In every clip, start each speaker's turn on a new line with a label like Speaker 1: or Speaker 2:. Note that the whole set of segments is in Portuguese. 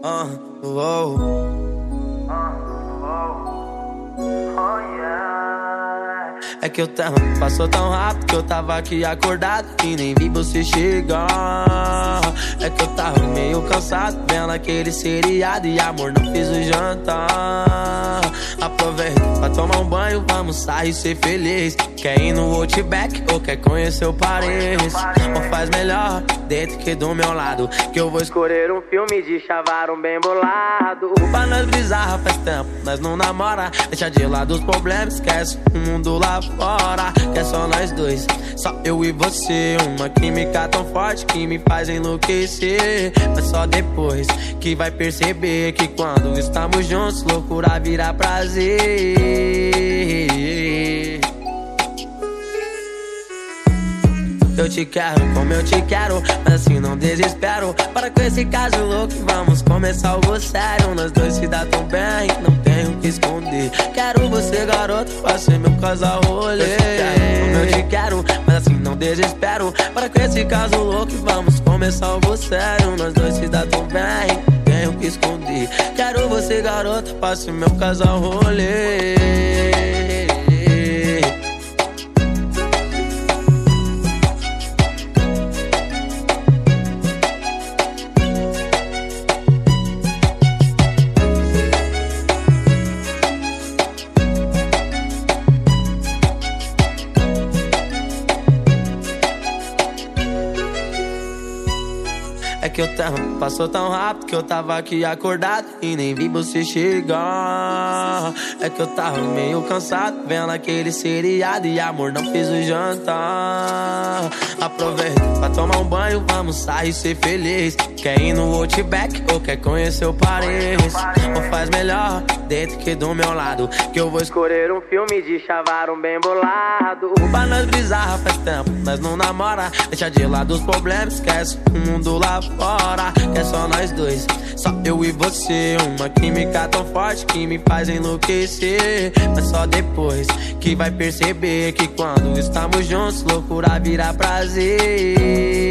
Speaker 1: É que o tempo passou tão rápido que eu tava aqui acordado e nem vi você chegar. É que eu tava meio cansado vendo aquele seriado e amor, não fiz o jantar. Aproveita pra tomar um banho, vamos sair e ser feliz. Quer ir no Outback ou quer conhecer o Paris? Ou faz melhor dentro que do meu lado, que eu vou escolher um filme de chavarão bem bolado. Pra nós brisar faz tempo, nós não namora. Deixa de lado os problemas, esquece o mundo lá fora. Que é só nós dois, só eu e você. Uma química tão forte que me faz enlouquecer. Mas só depois que vai perceber que quando estamos juntos, loucura vira prazer. Eu te quero como eu te quero, mas assim não desespero. Para com esse caso louco, vamos começar algo sério. Nós dois se dá tão bem, não tenho o que esconder. Quero você, garoto, vai ser meu casal rolê. Eu te quero como eu te quero, mas assim não desespero. Para com esse caso louco, vamos começar algo sério. Nós dois se dá tão bem, não tenho o que esconder. Quero você, garoto, vai ser meu casal rolê. É que o tempo passou tão rápido que eu tava aqui acordado e nem vi você chegar. É que eu tava meio cansado vendo aquele seriado e amor, não fiz o jantar. Aproveita pra tomar um banho, vamos sair e ser feliz. Quer ir no Outback ou quer conhecer o Paris? Ou faz melhor dentro que do meu lado, que eu vou escolher um filme de chavarão bem bolado. Pra nós brisar faz tempo, nós não namora. Deixa de lado os problemas, esquece o mundo lá fora. Que é só nós dois, só eu e você. Uma química tão forte que me faz enlouquecer. Mas só depois que vai perceber que quando estamos juntos, loucura vira prazer.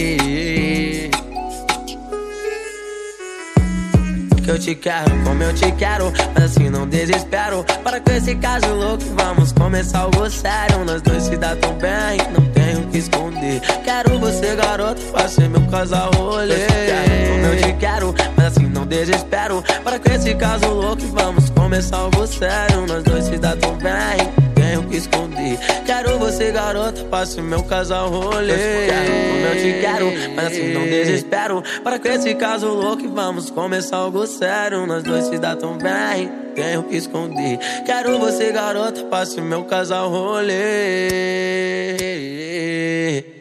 Speaker 1: Que eu te quero como eu te quero, mas assim não desespero. Para com esse caso louco, vamos começar algo sério. Nós dois se dá tão bem, não tenho o que esconder. Quero você, garoto, vai ser meu casal rolê. Eu te quero como eu te quero, mas assim não desespero. Para com esse caso louco, vamos começar algo sério. Nós dois se dá tão bem, tenho que esconder. Quero você, garota, passe meu casal rolê. Eu te quero como eu te quero, mas assim não desespero. Para com esse caso louco, vamos começar algo sério. Nós dois se dá tão bem, tenho que esconder. Quero você, garota, passe meu casal rolê.